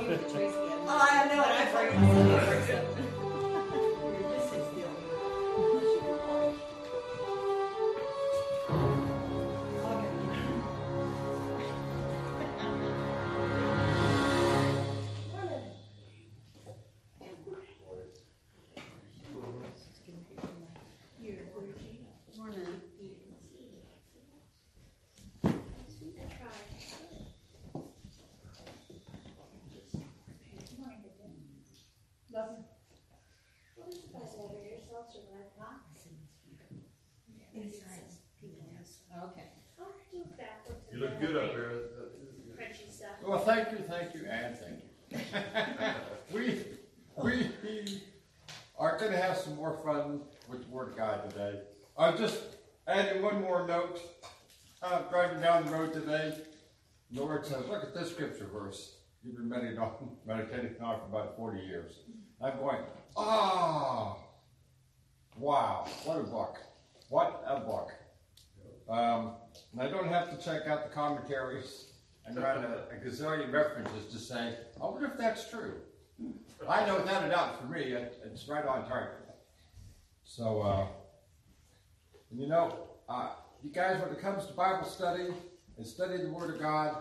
I know, and I bring myself over to. Okay. You look good up there. Well, thank you, and thank you. we are going to have some more fun with the Word of God today. I'm just adding one more note. Driving down the road today, the Lord says, look at this scripture verse you've been meditating on for about 40 years. I'm going, wow, what a book. What a book. And I don't have to check out the commentaries and run a gazillion references to say, I wonder if that's true. I know without a doubt for me, it's right on target. So, you guys, when it comes to Bible study and studying the Word of God,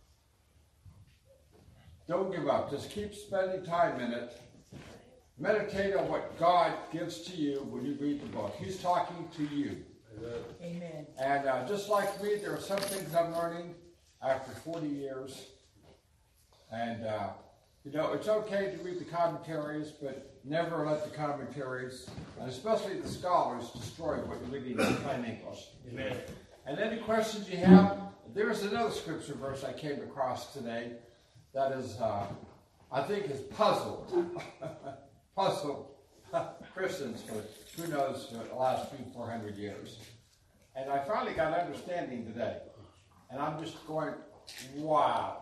don't give up. Just keep spending time in it. Meditate on what God gives to you when you read the book. He's talking to you. Amen. And just like me, there are some things I'm learning after 40 years. And, it's okay to read the commentaries, but never let the commentaries, and especially the scholars, destroy what you're reading in plain English. Amen. And any questions you have, there's another scripture verse I came across today that is, I think, has puzzled Christians for who knows the last 400 years. And I finally got understanding today. And I'm just going, wow.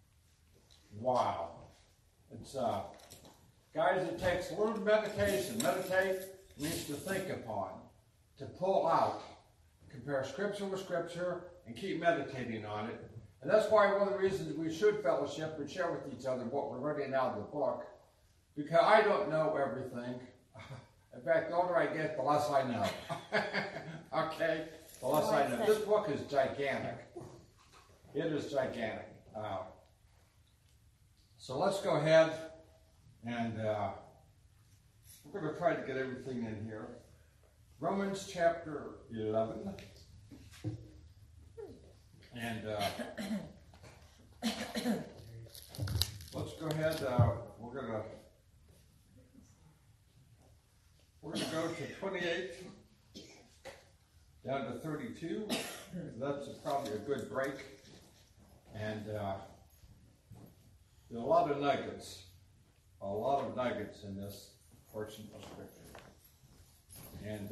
It's, guys, it takes a little meditation. Meditate means to think upon, to pull out, compare scripture with scripture, and keep meditating on it. And that's why one of the reasons we should fellowship and share with each other what we're reading out of the book. Because I don't know everything. In fact, the older I get, the less I know. Okay? The less I know. This book is gigantic. It is gigantic. So let's go ahead and we're going to try to get everything in here. Romans chapter 11. And let's go ahead. We're going to go to 28 down to 32. That's probably a good break. And there are a lot of nuggets in this portion of Scripture. And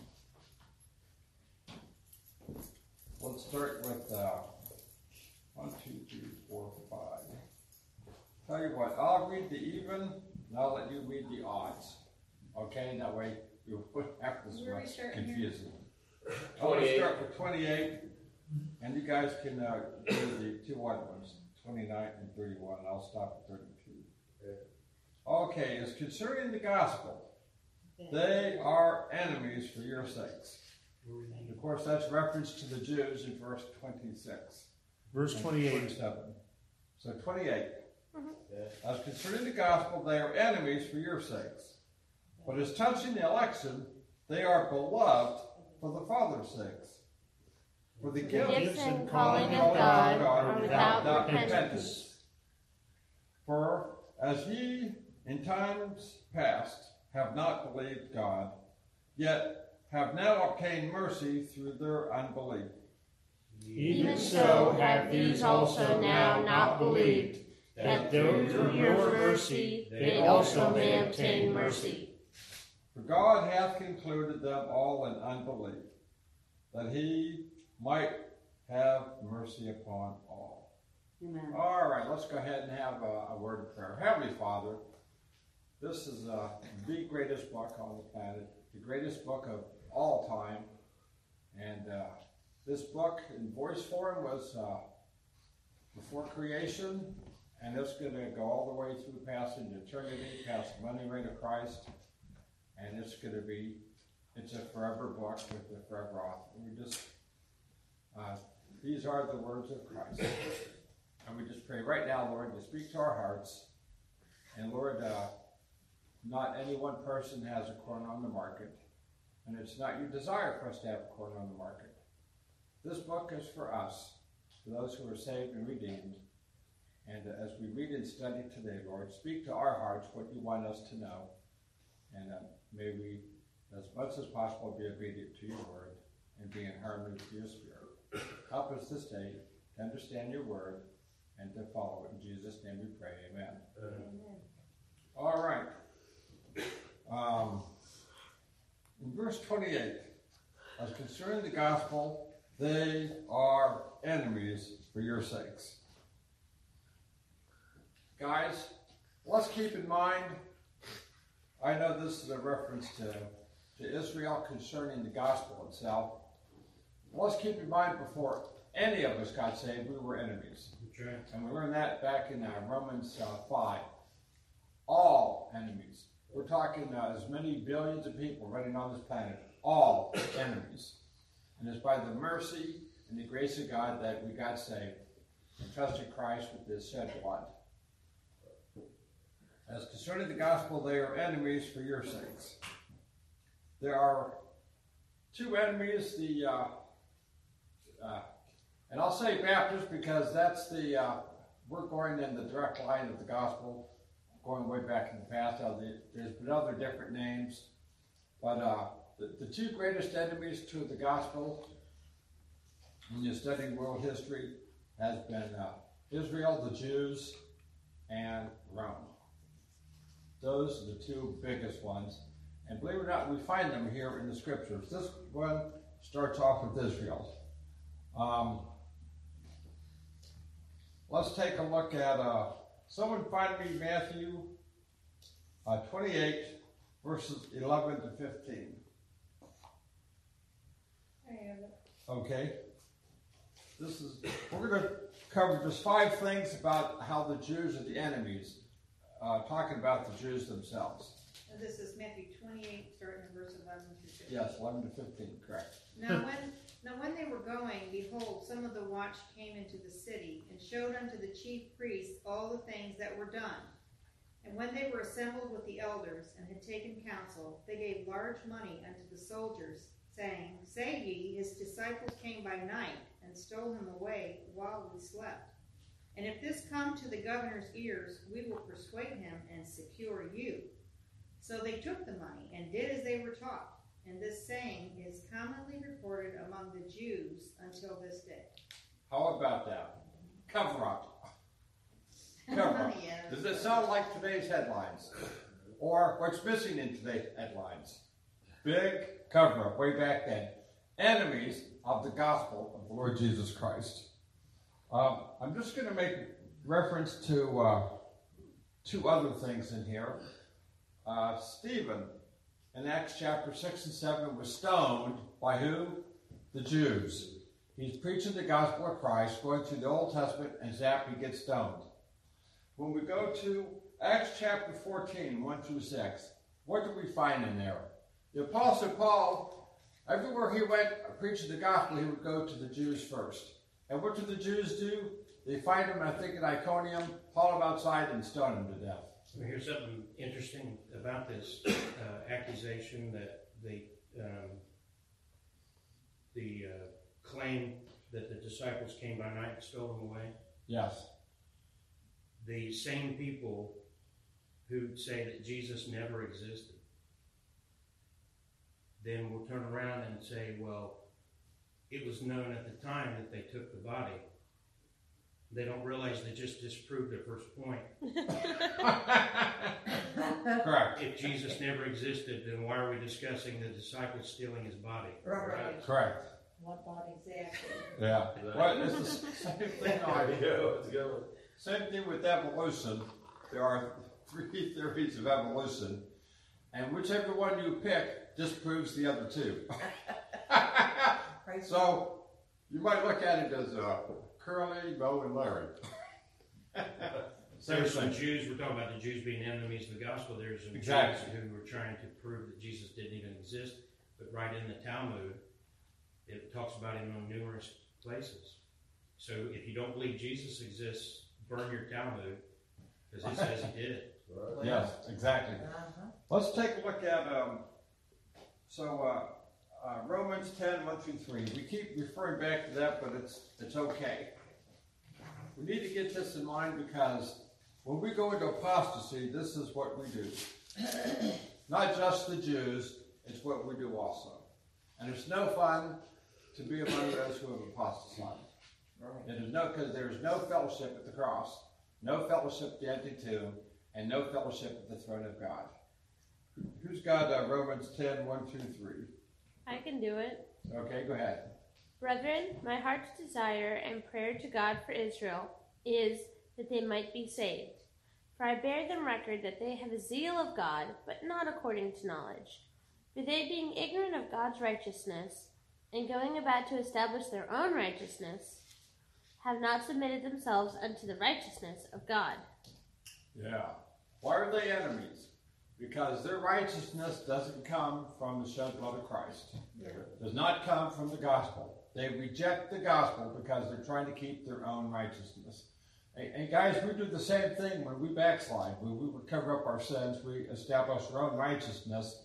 let's start with 1, 2, 3, 4, 5. Tell you what, I'll read the even, and I'll let you read the odds. Okay, that way you won't have this much confusing. I'm going to start with 28, and you guys can do the two odd ones, 29 and 31, and I'll stop at 32. Okay, as concerning the gospel, they are enemies for your sakes. And of course, that's reference to the Jews in verse 26. Verse 28. 27. So 28. As concerning the gospel, they are enemies for your sakes. But as touching the election, they are beloved for the Father's sakes. For the gifts and calling of God are without repentance. For as ye in times past have not believed God, yet have now obtained mercy through their unbelief. Even so have these also now not believed, that through your mercy they also may obtain mercy. For God hath concluded them all in unbelief, that he might have mercy upon all. Amen. All right, let's go ahead and have a word of prayer. Heavenly Father, this is the greatest book on the planet, the greatest book of all time. And this book in voice form was before creation, And it's going to go all the way through past into eternity, past the money rate of Christ. And it's going to be, it's a forever book with a forever author. We just, these are the words of Christ. And we just pray right now, Lord, to speak to our hearts. And Lord, not any one person has a corner on the market. And it's not your desire for us to have a corner on the market. This book is for us, for those who are saved and redeemed. And as we read and study today, Lord, speak to our hearts what you want us to know. And may we, as much as possible, be obedient to your word and be in harmony with your spirit. Help us this day to understand your word and to follow it. In Jesus' name we pray. Amen. Amen. All right. In verse 28, as concerning the gospel, they are enemies for your sakes. Guys, let's keep in mind, I know this is a reference to Israel concerning the gospel itself. Let's keep in mind before any of us got saved, we were enemies. Okay. And we learned that back in Romans 5. All enemies. We're talking as many billions of people running on this planet. All enemies. And it's by the mercy and the grace of God that we got saved and trusted Christ with his shed blood. As concerning the gospel, they are enemies for your sakes. There are two enemies, and I'll say Baptist because that's we're going in the direct line of the gospel, going way back in the past. There's been other different names, but the two greatest enemies to the gospel, when you're studying world history, has been Israel, the Jews, and Rome. Those are the two biggest ones. And believe it or not, we find them here in the scriptures. This one starts off with Israel. Let's take a look at, someone find me Matthew 28, verses 11 to 15. I have it. Okay. We're going to cover just 5 things about how the Jews are the enemies, talking about the Jews themselves. This is Matthew 28, starting in verse 11 through 15. Yes, 11 to 15, correct. Now when they were going, behold, some of the watch came into the city, and showed unto the chief priests all the things that were done. And when they were assembled with the elders, and had taken counsel, they gave large money unto the soldiers, saying, Say ye, his disciples came by night, and stole him away while we slept. And if this come to the governor's ears, we will persuade him and secure you. So they took the money, and did as they were taught. And this saying is commonly reported among the Jews until this day. How about that? Cover up. Cover up. Yes. Does it sound like today's headlines? Or what's missing in today's headlines? Big cover up way back then. Enemies of the gospel of the Lord Jesus Christ. I'm just going to make reference to 2 other things in here. Stephen, in Acts chapter 6 and 7, was stoned by who? The Jews. He's preaching the gospel of Christ, going through the Old Testament, and zap, he gets stoned. When we go to Acts chapter 14, 1 through 6, what do we find in there? The Apostle Paul, everywhere he went preaching the gospel, he would go to the Jews first. And what do the Jews do? They find him, I think, in Iconium, haul him outside, and stone him to death. Well, here's something interesting about this accusation that the claim that the disciples came by night and stole them away. Yes. The same people who say that Jesus never existed then will turn around and say, well, it was known at the time that they took the body. They don't realize they just disproved their first point. Correct. If Jesus never existed, then why are we discussing the disciples stealing his body? Right. Correct. What body? Exactly. Yeah. Well, it's the same thing. Same thing with evolution. There are 3 theories of evolution, and whichever one you pick disproves the other 2. So you might look at it as Curly, Bo, and Larry. There were some thing. Jews, we're talking about the Jews being enemies of the gospel. There's some Exactly. Jews who were trying to prove that Jesus didn't even exist. But right in the Talmud, it talks about him in numerous places. So if you don't believe Jesus exists, burn your Talmud, because it says he did it. Yes, exactly. Let's take a look at Romans 10, 1 through 3. We keep referring back to that, but it's okay. We need to get this in mind because when we go into apostasy, this is what we do. Not just the Jews, it's what we do also. And it's no fun to be among those who have apostatized. It is because there is no fellowship at the cross, no fellowship at the empty tomb, and no fellowship at the throne of God. Who's got Romans 10, 1 through 3? I can do it. Okay, go ahead. Brethren, my heart's desire and prayer to God for Israel is that they might be saved. For I bear them record that they have a zeal of God, but not according to knowledge. For they, being ignorant of God's righteousness, and going about to establish their own righteousness, have not submitted themselves unto the righteousness of God. Yeah. Why are they enemies? Because their righteousness doesn't come from the shed blood of Christ. It does not come from the gospel. They reject the gospel because they're trying to keep their own righteousness. And guys, we do the same thing when we backslide. When we would cover up our sins, we establish our own righteousness.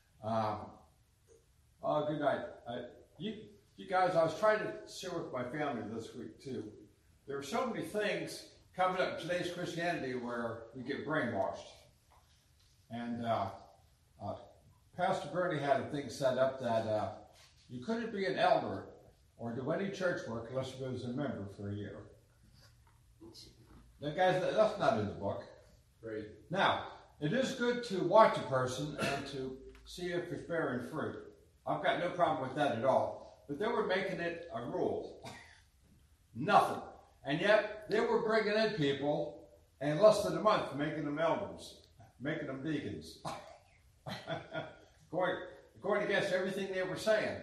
Good night. You guys, I was trying to share with my family this week too. There are so many things coming up in today's Christianity where we get brainwashed. And Pastor Bernie had a thing set up that you couldn't be an elder or do any church work unless you was a member for a year. Now, guys, that's not in the book. Right. Now, it is good to watch a person and to see if it's bearing fruit. I've got no problem with that at all. But they were making it a rule. Nothing. And yet, they were bringing in people in less than a month, making them elders, making them deacons. going against everything they were saying.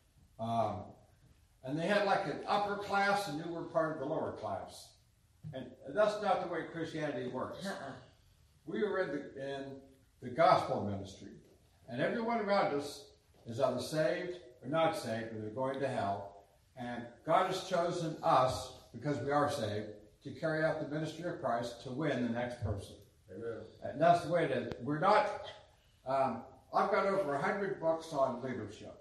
And they had like an upper class, and you were part of the lower class. And that's not the way Christianity works. We are in the gospel ministry. And everyone around us is either saved or not saved, or they're going to hell. And God has chosen us, because we are saved, to carry out the ministry of Christ to win the next person. Amen. And that's the way it is. We're not, I've got over 100 books on leadership.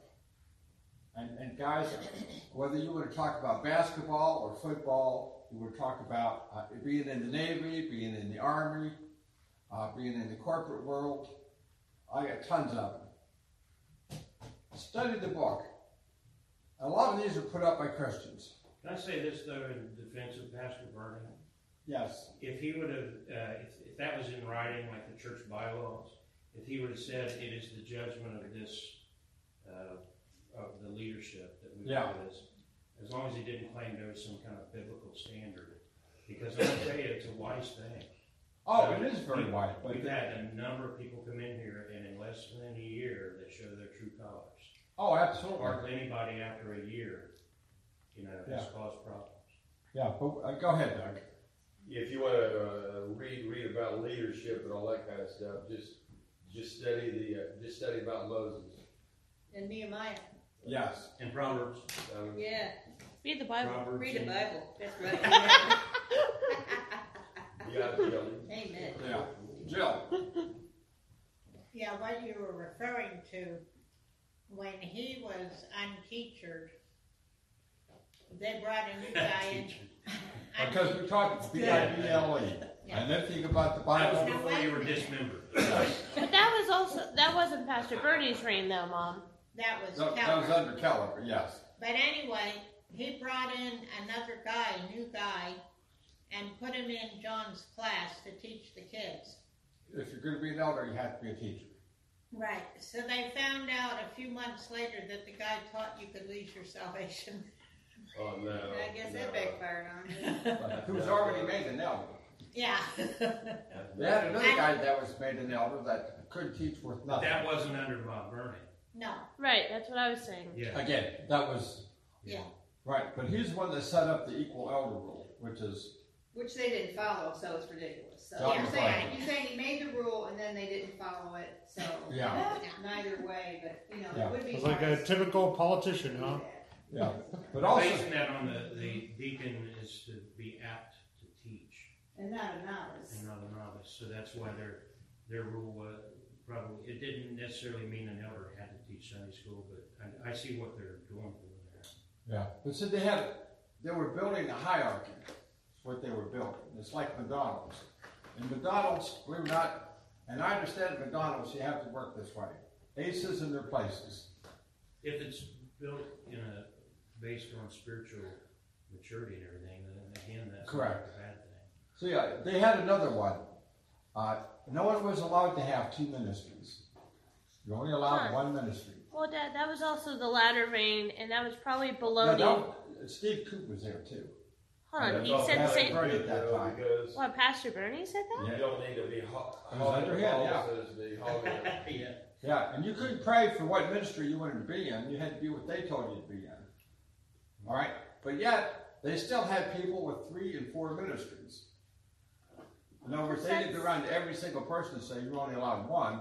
And guys, whether you want to talk about basketball or football, you want to talk about being in the Navy, being in the Army, being in the corporate world, I got tons of them. Study the book. A lot of these are put up by Christians. Can I say this, though, in defense of Pastor Vernon? Yes. If he would have, if that was in writing, like the church bylaws, if he would have said it is the judgment of this, of the leadership that we do this, as long as he didn't claim there was some kind of biblical standard, because I'm going to tell you, it's a wise thing. Oh, it is very wise. But We've had a number of people come in here, and in less than a year, they show their true colors. Oh, absolutely. Hardly anybody after a year, has caused problems. Yeah, but go ahead, Doug. If you want to read about leadership and all that kind of stuff, just study about Moses. And Nehemiah. Yes. And Proverbs. Yeah. Read the Bible. Proverbs Read the and- Bible. That's right. You got to tell me. Amen. Yeah. Jill. Yeah, what you were referring to, when he was unteachered, they brought a new guy in. Because we talked Bible, and then think about the That was Bible. before you were dismembered. But that wasn't Pastor Bernie's reign, though, Mom. That was No, that Keller. was under Keller, but yes. But anyway, he brought in another guy, a new guy, and put him in John's class to teach the kids. If you're going to be an elder, you have to be a teacher. Right. So they found out a few months later that the guy taught you could lose your salvation. Oh, no. I guess that backfired on him. Who was already made an elder. Yeah. They had another guy that was made an elder that couldn't teach worth But nothing. that wasn't under Bob Vernon. No. Right, that's what I was saying. Yeah. Again, that was Yeah. right. But he's the one that set up the equal elder rule, which is Which they didn't follow, so it's ridiculous. So Yeah. you're saying he made the rule and then they didn't follow it, so. Yeah. Neither way, but, Yeah. it would be. It's like a wise typical to politician, do huh? that. Yeah, but also, Basing that on the deacon is to be apt to teach And not a novice. and not a novice, so that's why their rule was probably, it didn't necessarily mean an elder had to teach Sunday school, but I see what they're going for there. yeah, but so they were building a hierarchy. That's what they were building. It's like McDonald's. In McDonald's, believe it or not, and I understand at McDonald's you have to work this way. Aces in their places. If it's built based on spiritual maturity and everything, then again, that's Correct. not a bad thing. So yeah, they had another one. No one was allowed to have two ministries. You're only allowed one ministry. Well, Dad, that was also the latter rain, and that was probably below No, the. no, Steve Coop was there too. Hold on, That's he all said the Pastor same. Bernie at that time. Because What, Pastor Bernie said that? you don't need to be It was hogging the underhand, yeah. ball, says the hogging. Yeah. Yeah, and you couldn't pray for what ministry you wanted to be in. You had to be what they told you to be in. All right? But yet, they still had people with 3 and 4 ministries. In other words, they didn't go around to every single person and say, you're only allowed one.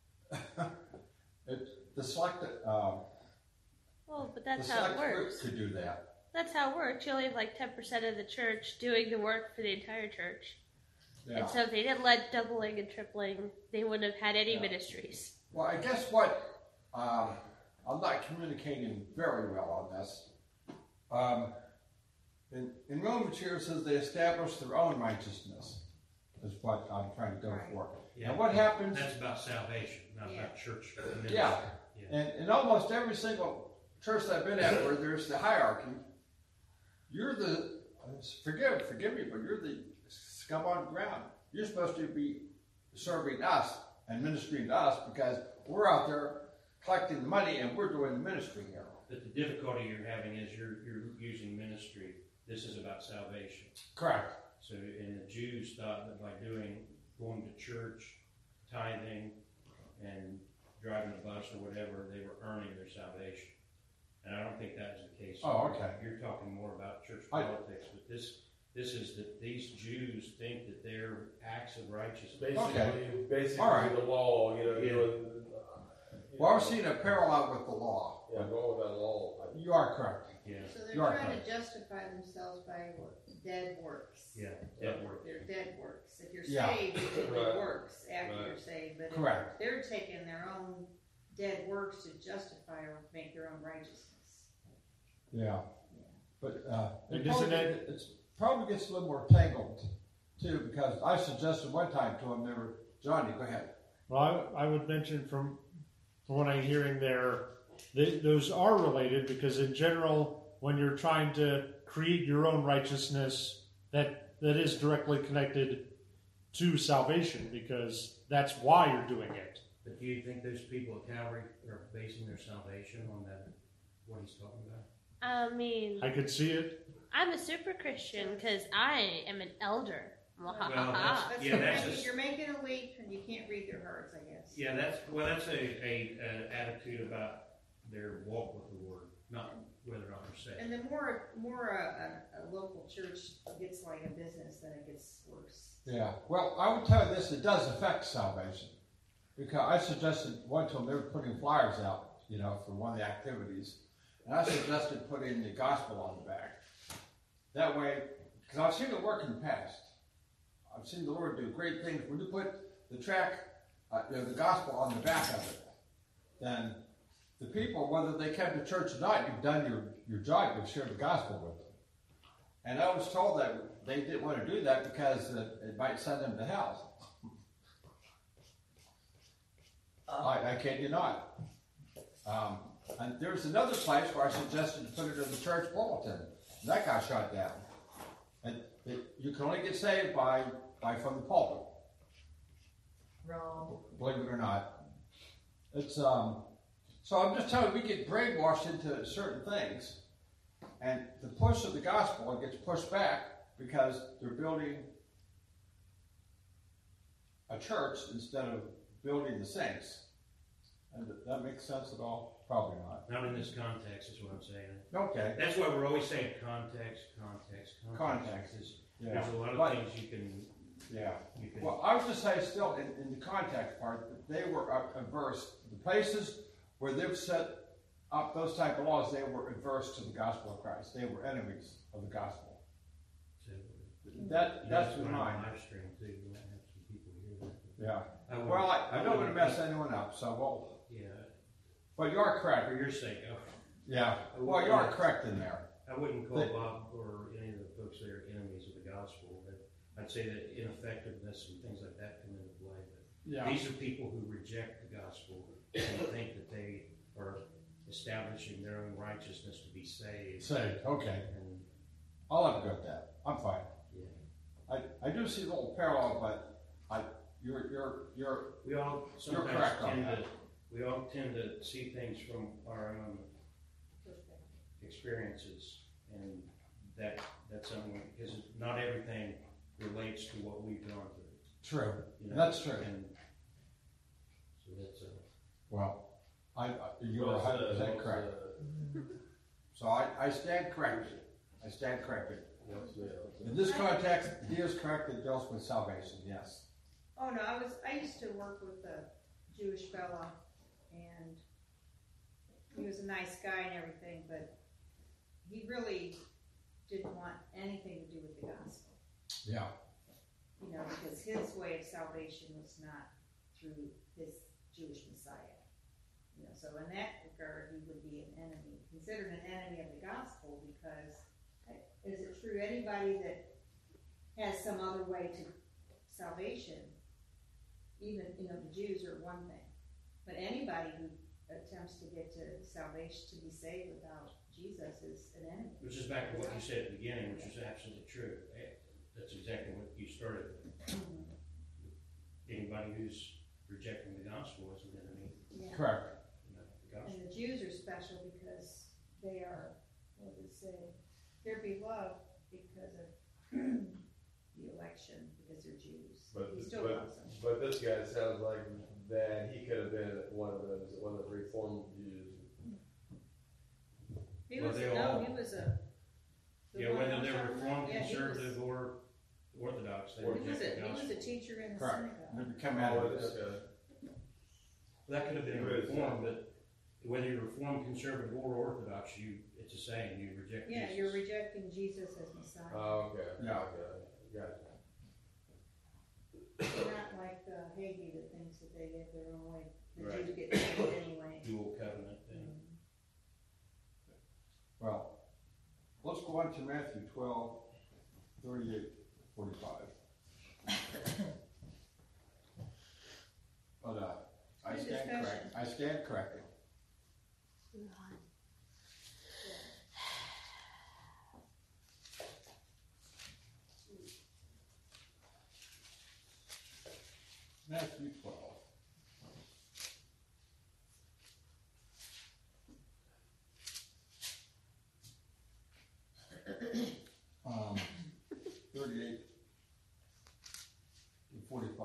The select Well, but that's how it group works. could do that. That's how it works. You only have like 10% of the church doing the work for the entire church. Yeah. And so if they didn't let doubling and tripling, they wouldn't have had any Yeah. ministries. Well, I guess what, I'm not communicating very well on this. In Romans here it says they established their own righteousness, is what I'm trying to go Right. for. Yeah. And what happens, That's about salvation, not Yeah. about church ministry. yeah, and in almost every single church that I've been at where there's the hierarchy, you're the, forgive me, but you're the scum on the ground. You're supposed to be serving us and ministering to us because we're out there collecting the money and we're doing the ministry here. But the difficulty you're having is you're using ministry. This is about salvation. Correct. So, and the Jews thought that by going to church, tithing, and driving a bus or whatever, they were earning their salvation. And I don't think that was the case. Oh, okay. You're talking more about church politics, but this is that these Jews think that their acts of righteousness. Basically All right. the law, Well, I've seen a parallel with the law. Yeah, go with that law. You are correct. Yeah, So they're You are trying correct. to justify themselves by dead works. yeah, that works. They're dead works. If you're Yeah. saved, you do Right. good works after Right. you're saved. But if Correct. they're taking their own dead works to justify or make their own righteousness. Yeah. But And isn't it probably gets a little more tangled too because I suggested one time to them, Johnny, go ahead. Well, I would mention from what I'm hearing there, those are related because in general, when you're trying to create your own righteousness, that is directly connected to salvation because that's why you're doing it. But do you think those people at Calvary are basing their salvation on that, what he's talking about? I mean, I could see it. I'm a super Christian because I am an elder. Well, that's- That's Yeah, that's you're making a leap and you can't read their hearts, I guess. Yeah, that's a attitude about their walk with the Lord, not whether or not they're saved. And the more a local church gets like a business, then it gets worse. Yeah. Well, I would tell you this: it does affect salvation because I suggested one to them. They were putting flyers out, for one of the activities, and I suggested putting the gospel on the back. That way, because I've seen it work in the past. I've seen the Lord do great things. When you put the track, the gospel on the back of it, then the people, whether they came to church or not, you've done your job. You've shared the gospel with them. And I was told that they didn't want to do that because it might send them to hell. I kid you not. And there's another place where I suggested to put it in the church bulletin. And that got shot down. And you can only get saved by from the pulpit. Wrong. Believe it or not. It's so I'm just telling you, we get brainwashed into certain things, and the push of the gospel gets pushed back because they're building a church instead of building the saints. And that makes sense at all? Probably not. Not in this context, is what I'm saying. Okay. That's why we're always saying context. Context. Yeah. There's a lot of But- things you can. Well, I would just say still, in the context part, that they were adverse. The places where they've set up those type of laws, they were adverse to the gospel of Christ. They were enemies of the gospel. That's in mind. Live stream too. You might have some people hear that. Yeah. I would- Well, I don't want to wouldn't mess think- anyone up, so well. Yeah, But you are for correct. your sake, Yeah. Well, you are correct in there. I wouldn't call They- Bob or any of the folks that are enemies of the gospel, but I'd say that ineffectiveness and things like that come into play. But these are people who reject the gospel and think that they are establishing their own righteousness to be saved. Say, okay. And I'll have to go with that. I'm fine. yeah, I do see a little parallel, but you're we all sometimes correct on tend that. to we all tend to see things from our own experiences, and that's something because not everything relates to what we've gone through. true. You know? That's true. And so that's Well, you're 100% correct. So I stand corrected. I stand corrected. In this context, he is correct. It deals with salvation. Yes. Oh no, I used to work with a Jewish fella, and he was a nice guy and everything, but he really didn't want anything to do with the gospel. Yeah. You know, because his way of salvation was not through his Jewish Messiah. You know, so in that regard, he would be an enemy, considered an enemy of the gospel, because is it true anybody that has some other way to salvation, even, you know, the Jews are one thing, but anybody who attempts to get to salvation, to be saved without Jesus, is an enemy. which is back to what you said at the beginning, which is absolutely true. That's exactly what you started with. Anybody who's rejecting the gospel is an enemy. Yeah. Correct. You know, the gospel. And the Jews are special because they are, what does it say? They're beloved because of the election, because they're Jews. He still loves them. But this guy sounds like that he could have been one of the Reformed Jews. He Well, was, they no, all- he was a. the Yeah, one whether I'm they're talking about? Reformed, Yeah, he was- conservative, or Orthodox, they He was reject the he gospel. was a teacher in the Correct. synagogue. They become enemies. Okay. That could have been Right. Reformed, but whether you're Reformed, conservative, or Orthodox, it's the same. You reject Yeah, Jesus. you're rejecting Jesus as Messiah. Oh, okay. Yeah. Okay. Gotcha. They're not like Hagee that thinks that they get their own way. The Right. Jews get saved anyway. Dual covenant thing. Well, let's go on to Matthew 12, 38, 45. But I Good stand discussion. correct. I stand corrected. Matthew 12. 38 to 45.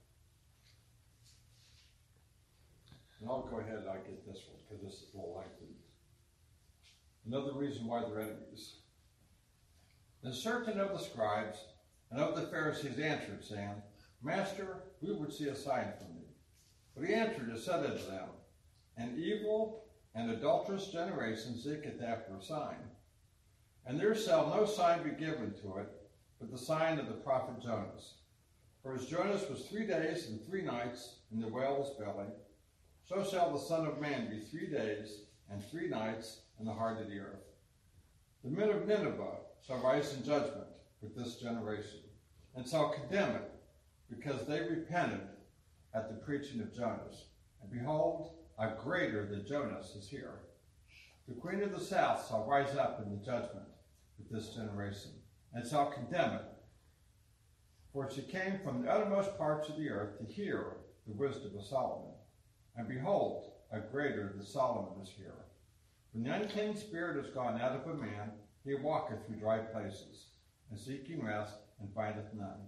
And I'll go ahead and I'll get this one because this is a little lengthy. Another reason why they're enemies. Then certain of the scribes and of the Pharisees answered, saying, Master, we would see a sign from thee. But he answered and said unto them, An evil and adulterous generation seeketh after a sign. And there shall no sign be given to it, but the sign of the prophet Jonas. For as Jonas was 3 days and 3 nights in the whale's belly, so shall the Son of Man be 3 days and 3 nights in the heart of the earth. The men of Nineveh shall rise in judgment with this generation, and shall condemn it, because they repented at the preaching of Jonas. And behold, a greater than Jonas is here. The queen of the south shall rise up in the judgment with this generation, and shall condemn it. For she came from the uttermost parts of the earth to hear the wisdom of Solomon. And behold, a greater than Solomon is here. When the unclean spirit is gone out of a man, he walketh through dry places, and seeking rest, and findeth none.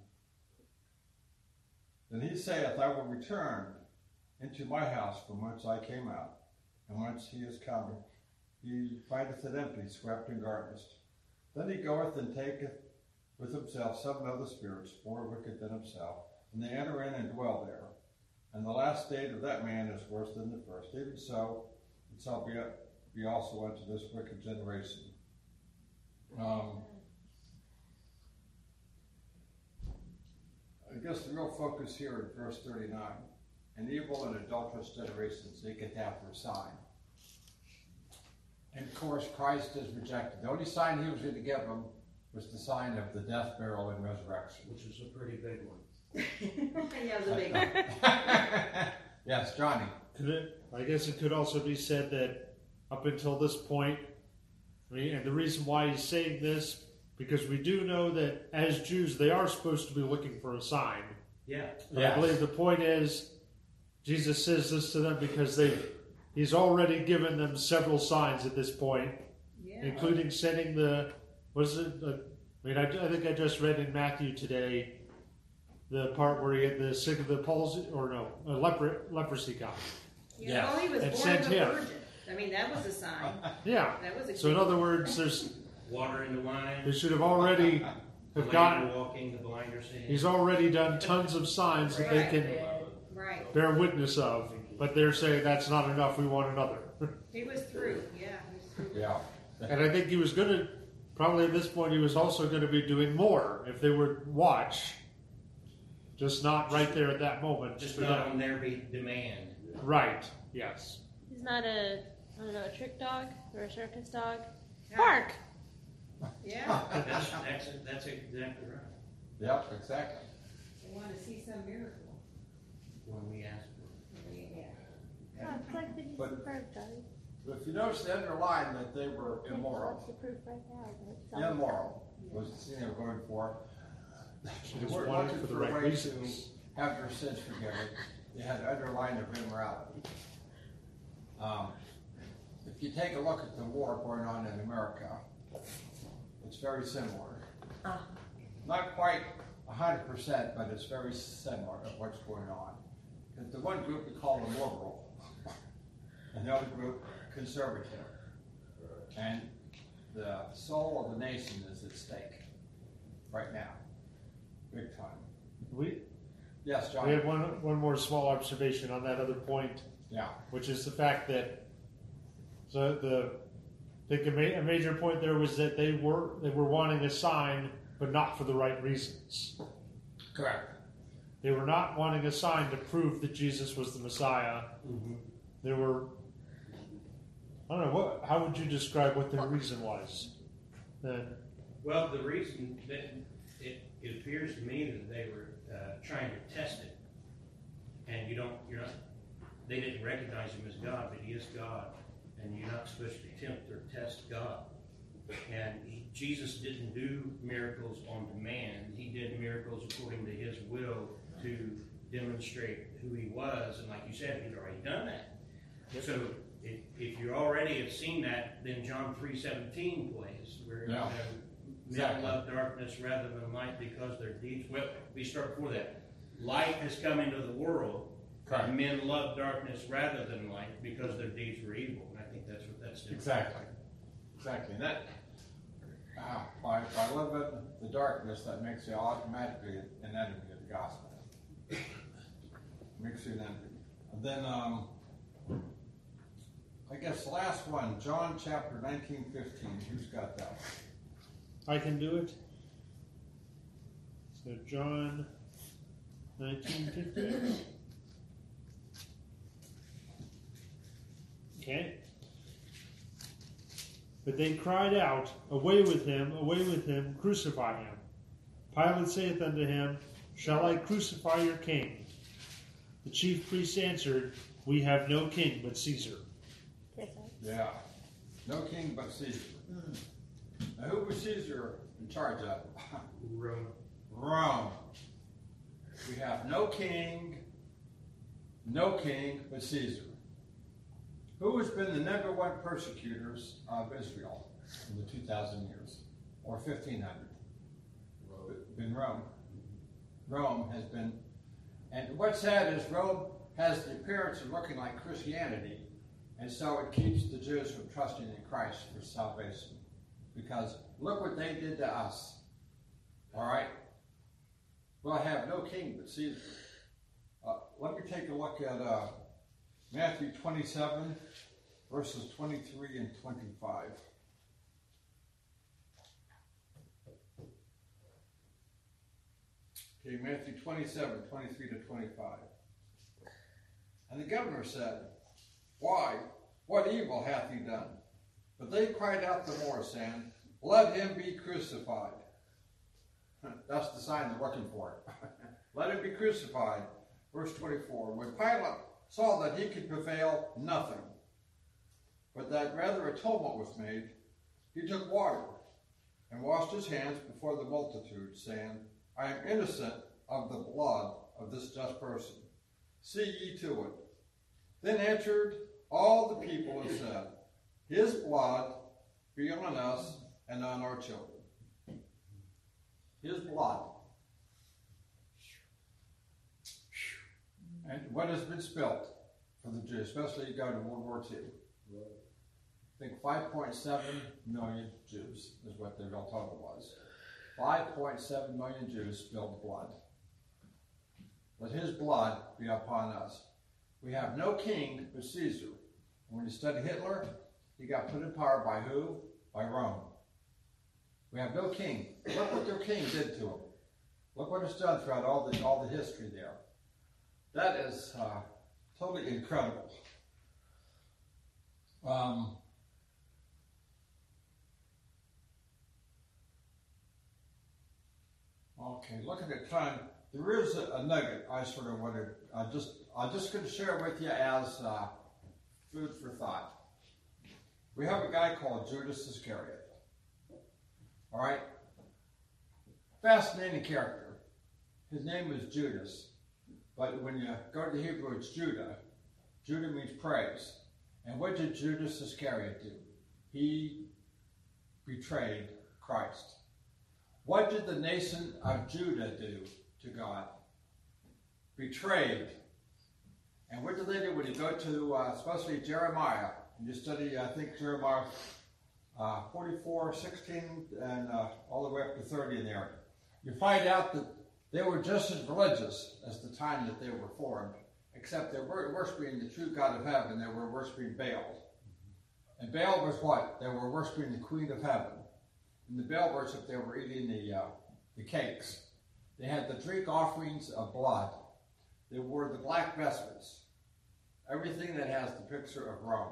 Then he saith, I will return into my house from whence I came out. And whence he is come, he findeth it empty, swept and garnished. Then he goeth and taketh with himself 7 other spirits, more wicked than himself, and they enter in and dwell there. And the last state of that man is worse than the first. Even so, it shall be also unto this wicked generation. I guess the real focus here in verse 39. An evil and adulterous generation seeketh after a sign. And of course, Christ is rejected. The only sign he was going to give them was the sign of the death, burial, and resurrection. Which is a pretty big one. Yeah, it was a big one. Yes, Johnny. I guess it could also be said that up until this point, and the reason why he's saying this, because we do know that as Jews, they are supposed to be looking for a sign. Yeah. But I believe the point is, Jesus says this to them because he's already given them several signs at this point, including sending I think I just read in Matthew today the part where he had the sick of the palsy, leprosy guy. Yeah, well, he was And born sent of a him. virgin. I mean, that was a sign. Yeah. That was a So in other words, Water in the wine. they should have already The have lame gotten. are walking, the blind are seeing. He's already done tons of signs that they can Right. bear witness of, but they're saying that's not enough. We want another. He was through. Yeah, he was through. Yeah. And I think he was going to, probably at this point, he was also going to be doing more if they would watch. Just not right there at that moment. Just for not them. on their demand. Right, yes. He's not a trick dog or a circus dog. Bark! Yeah, That's exactly right. Yep, exactly. they want to see some miracle. When we ask for Yeah. Oh, it's like the But- bird dog. But if you notice the underline that they were immoral. That's the proof right there. that it's all- Immoral was the thing they were going for. She They just weren't wanted looking for the for a right way reasons. to have their sins forgiven. They had an underline of immorality. If you take a look at the war going on in America, it's very similar. Not quite 100%, but it's very similar of what's going on. And the one group we call the liberal, and the other group conservative. And the soul of the nation is at stake right now, big time. Yes, John. We had one more small observation on that other point, Yeah. which is the fact that I think a major point there was that they were wanting a sign, but not for the right reasons. Correct. They were not wanting a sign to prove that Jesus was the Messiah. Mm-hmm. They were, I don't know, how would you describe what their reason was then? Well, the reason that it appears to me that they were trying to test it, and they didn't recognize him as God, but he is God, and you're not supposed to tempt or test God. And Jesus didn't do miracles on demand. He did miracles according to his will to demonstrate who he was, and like you said, he'd already done that. So if you already have seen that, then John 3:17 plays, where Yeah. men love darkness rather than light because their deeds. Well, we start before that. Light has come into the world, Correct. and men love darkness rather than light because their deeds were evil. And I think that's what that's doing. Exactly. And that, by living the darkness, that makes you automatically an enemy of the gospel. Makes you an enemy. And then, I guess the last one, John chapter 19:15. Who's got that? I can do it. So John 19:15. Okay. But they cried out, away with him, crucify him. Pilate saith unto him, shall I crucify your king? The chief priests answered, we have no king but Caesar. Yes, Yeah. No king but Caesar. Now, who was Caesar in charge of? Rome. Rome. We have no king but Caesar. Who has been the number one persecutors of Israel in the 2,000 years, or 1,500? Been Rome. Rome has been, and what's sad is Rome has the appearance of looking like Christianity, and so it keeps the Jews from trusting in Christ for salvation. Because look what they did to us. All right? Well, I have no king but Caesar. Let me take a look at Matthew 27, verses 23 and 25. Okay, Matthew 27, 23 to 25. And the governor said, Why? What evil hath he done? But they cried out the more, saying, Let him be crucified. That's the sign they're looking for. Let him be crucified. Verse 24. When Pilate saw that he could prevail nothing, but that rather a tumult was made, he took water and washed his hands before the multitude, saying, I am innocent of the blood of this just person. See ye to it. Then answered all the people and said, His blood be on us and on our children. His blood. And what has been spilt for the Jews, especially you go to World War II. I think 5.7 million Jews is what the real total was. 5.7 million Jews spilled blood. Let his blood be upon us. We have no king but Caesar. When you study Hitler, he got put in power by who? By Rome. We have no king. Look what their king did to him. Look what it's done throughout all the history there. That is totally incredible. Okay, looking at time, there is a nugget I sort of wanted. I'm just going to share with you as food for thought. We have a guy called Judas Iscariot. All right, fascinating character. His name is Judas, but when you go to Hebrew, it's Judah. Judah means praise. And what did Judas Iscariot do? He betrayed Christ. What did the nation of Judah do to God? Betrayed. And what did they do when you go to, especially Jeremiah, and you study, I think, Jeremiah 44, 16, and all the way up to 30 in there, you find out that they were just as religious as the time that they were formed, except they weren't worshiping the true God of heaven, they were worshiping Baal. And Baal was what? They were worshiping the Queen of Heaven. In the Baal worship, they were eating the cakes. They had the drink offerings of blood. They wore the black vestments. Everything that has the picture of Rome.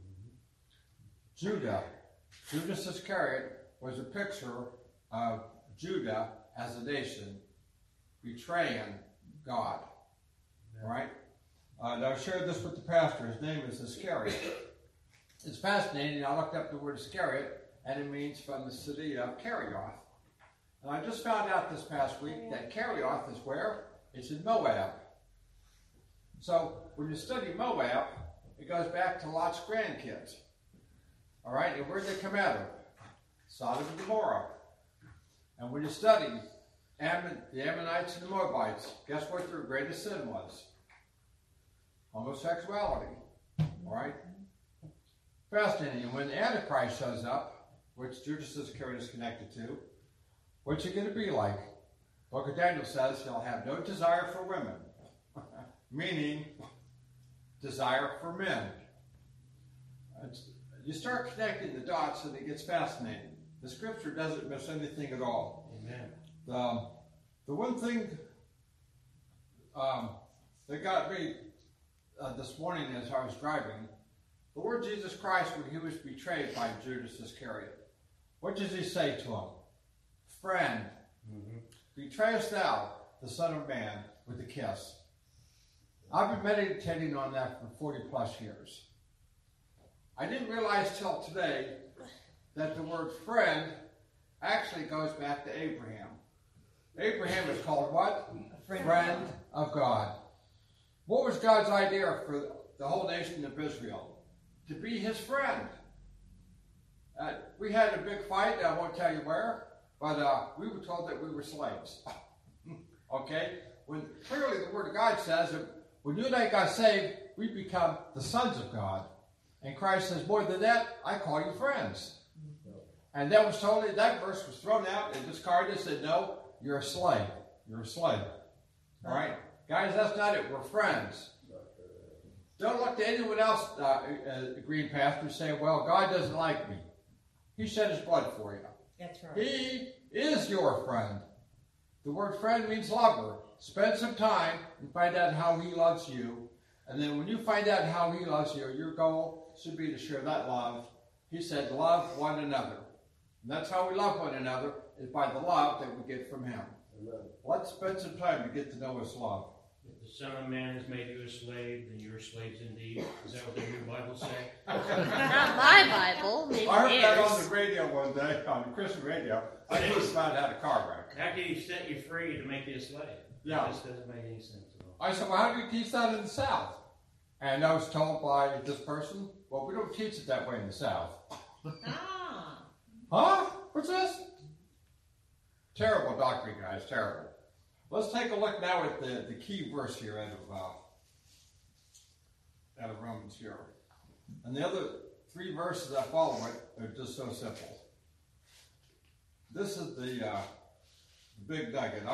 Judas Iscariot was a picture of Judah as a nation betraying God. All right? And I've shared this with the pastor. His name is Iscariot. It's fascinating. I looked up the word Iscariot, and it means from the city of Kerioth. And I just found out this past week that Kerioth is where? It's in Moab. So when you study Moab, it goes back to Lot's grandkids. All right, and where did they come out of? Sodom and Gomorrah. And when you study the Ammonites and the Moabites, guess what their greatest sin was? Homosexuality. All right? Fascinating. And when the Antichrist shows up, which Judas Iscariot is connected to, what's he going to be like? Book of Daniel says he'll have no desire for women, meaning desire for men. You start connecting the dots and it gets fascinating. The scripture doesn't miss anything at all. Amen. The one thing that got me this morning as I was driving, the Lord Jesus Christ, when he was betrayed by Judas Iscariot, what does he say to him? Friend, betrayest thou the Son of Man with a kiss? I've been meditating on that for 40 plus years. I didn't realize till today that the word friend actually goes back to Abraham. Abraham is called what? Friend of God. What was God's idea for the whole nation of Israel? To be his friend. We had a big fight, I won't tell you where, but we were told that we were slaves. Okay? When clearly the Word of God says that when you and I got saved, we become the sons of God. And Christ says, more than that, I call you friends. And that verse was thrown out and discarded and said, no, you're a slave. You're a slave. All right? Guys, that's not it. We're friends. Don't look to anyone else, Green Pastor, say, well, God doesn't like me. He shed his blood for you. That's right. He is your friend. The word friend means lover. Spend some time and find out how he loves you. And then when you find out how he loves you, your goal should be to share that love. He said, love one another. And that's how we love one another, is by the love that we get from him. Amen. Let's spend some time to get to know his love. If the Son of Man has made you a slave, then you're slaves indeed. Is that what the new Bible say? Not my Bible. Maybe I heard that on theirs. the radio one day, on the Christian radio. I just found out a car wreck. How can he set you free to make you a slave? Yeah. This doesn't make any sense at all. I said, well, how do you teach that in the South? And I was told by this person, well, we don't teach it that way in the South. Ah. Huh? What's this? Terrible doctrine, guys, terrible. Let's take a look now at the key verse here out of Romans here. And the other 3 verses that follow it are just so simple. This is the big nugget.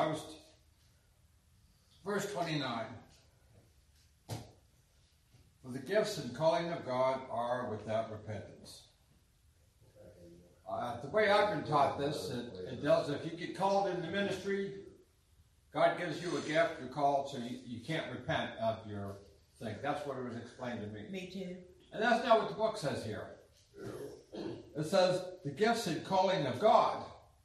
Verse 29. For the gifts and calling of God are without repentance. The way I've been taught this, it does, if you get called into ministry, God gives you a gift, you're called, so you can't repent of your thing. That's what it was explained to me. Me too. And that's not what the book says here. It says, the gifts and calling of God,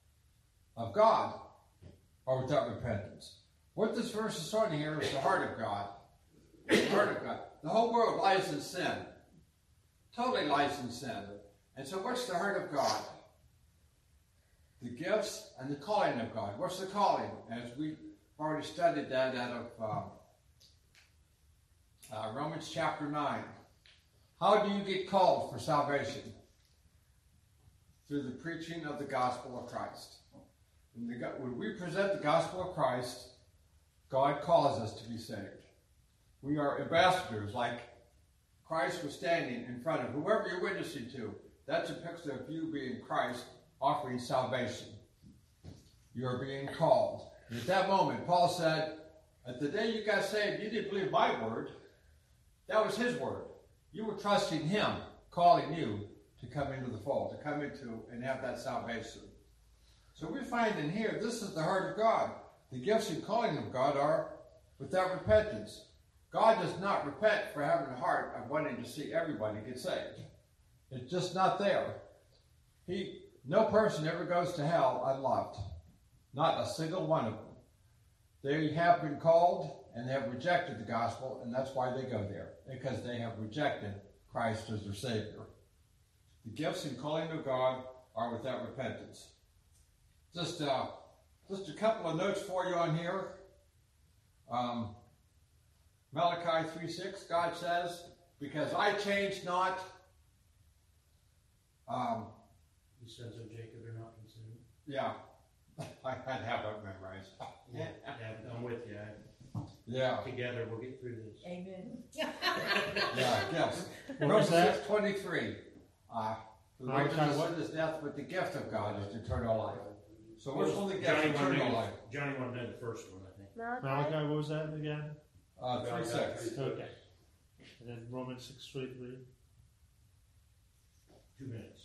are without repentance. What this verse is showing here is the heart of God. The heart of God. The whole world lies in sin. Totally lies in sin. And so what's the heart of God? The gifts and the calling of God. What's the calling? As we've already studied that out of Romans chapter 9. How do you get called for salvation? Through the preaching of the gospel of Christ. When we present the gospel of Christ, God calls us to be saved. We are ambassadors, like Christ was standing in front of whoever you're witnessing to. That's a picture of you being Christ, offering salvation. You are being called. And at that moment, Paul said, at the day you got saved, you didn't believe my word. That was his word. You were trusting him, calling you to come into the fold, to come into and have that salvation. So we find in here, this is the heart of God. The gifts and calling of God are without repentance. God does not repent for having a heart of wanting to see everybody get saved. It's just not there. No person ever goes to hell unloved. Not a single one of them. They have been called and they have rejected the gospel, and that's why they go there, because they have rejected Christ as their Savior. The gifts and calling of God are without repentance. Just a couple of notes for you on here. Malachi 3:6, God says, because I changed not. The sons of Jacob are not consumed. Yeah, I'd have that memorized. Yeah, I'm with you. Yeah. Together we'll get through this. Amen. Yeah, yes. What Romans was that? 6:23. The Malachi wages of what? sin is death, but the gift of God is eternal life. So what's one of the gifts? Johnny Eternal life. wanted to know the first one, I think. Malachi, what was that again? 3:6. Okay. And then Romans 6:23. 2 minutes.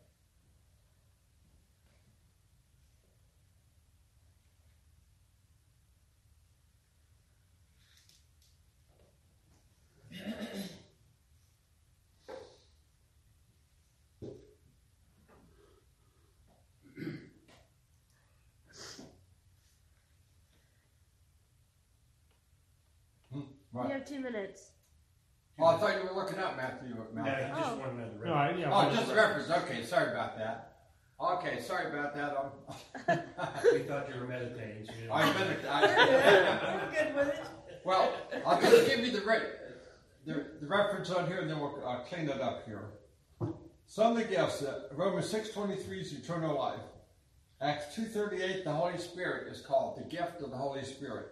You have 2 minutes. Oh, I thought you were looking up Matthew. No, I just want to know the No, reference. yeah. Oh, just a reference. Okay, sorry about that. Okay, sorry about that. We thought you were meditating. So you I didn't- meant I'm good with it. Well, I'll just give you the reference on here, and then we'll clean it up here. Some of the gifts. Romans 6:23 is eternal life. Acts 2:38, the Holy Spirit is called the gift of the Holy Spirit.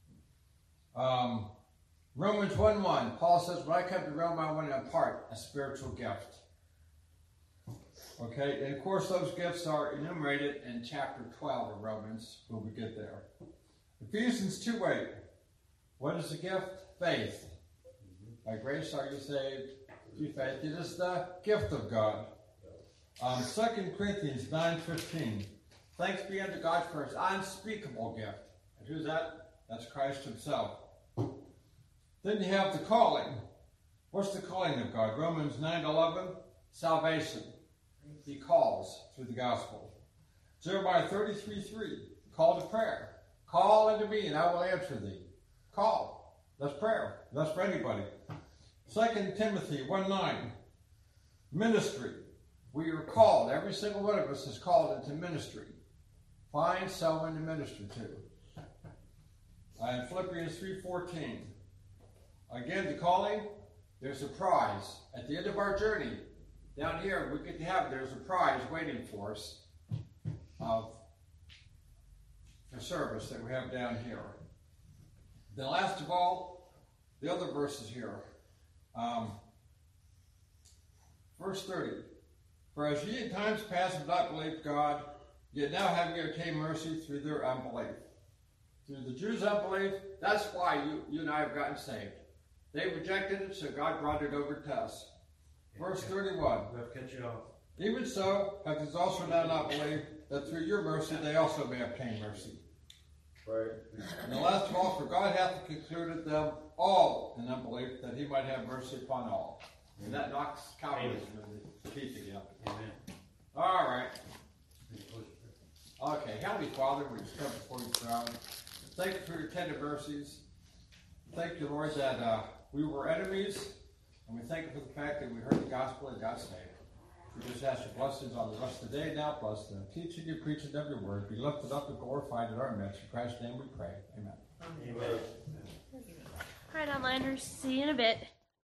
Romans 1:1, Paul says, when I come to Rome, I want to impart a spiritual gift. Okay, and of course those gifts are enumerated in chapter 12 of Romans when we get there. Ephesians 2:8. What is the gift? Faith. By grace are you saved through faith. It is the gift of God. 2 Corinthians 9:15. Thanks be unto God for his unspeakable gift. And who's that? That's Christ himself. Then you have the calling. What's the calling of God? Romans 9:11. Salvation. He calls through the gospel. Jeremiah 33:3. Call to prayer. Call unto me and I will answer thee. Call. That's prayer. That's for anybody. 2 Timothy 1:9. Ministry. We are called. Every single one of us is called into ministry. Find someone to minister to. And Philippians 3:14. Again, the calling, there's a prize. At the end of our journey, down here, we get to have, there's a prize waiting for us of the service that we have down here. Then last of all, the other verses here. Verse 30. For as ye in times past have not believed God, yet now have ye obtained mercy through their unbelief. Through the Jews' unbelief, that's why you and I have gotten saved. They rejected it, so God brought it over to us. Verse 31. We'll cut you off. Even so, have these also now not believed, that through your mercy they also may obtain mercy. Right. And the last of all, for God hath concluded them all in unbelief, that he might have mercy upon all. And that knocks Calvinism in the teeth again. Amen. All right. Okay, Heavenly Father, we just come before your throne. Thank you for your tender mercies. Thank you, Lord, that we were enemies, and we thank you for the fact that we heard the gospel and got saved. We just ask your blessings on the rest of the day now. Bless the teaching and preaching of your word. Be lifted up and glorified in our midst. In Christ's name we pray. Amen. Amen. All right, onliners, see you in a bit.